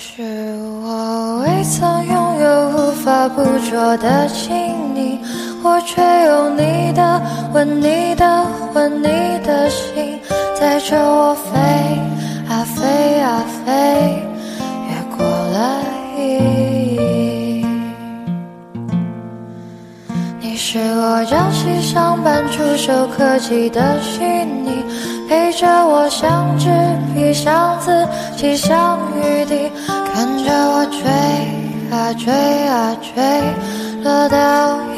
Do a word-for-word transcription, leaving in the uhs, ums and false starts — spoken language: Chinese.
是我未曾拥有无法捕捉的亲昵，我却用你的吻你的吻你的心载着我飞啊飞啊飞，越过了意义。你是我朝夕相伴触手可及的虚拟，陪着我像纸笔像字迹像雨滴，看着我追啊追啊追，落到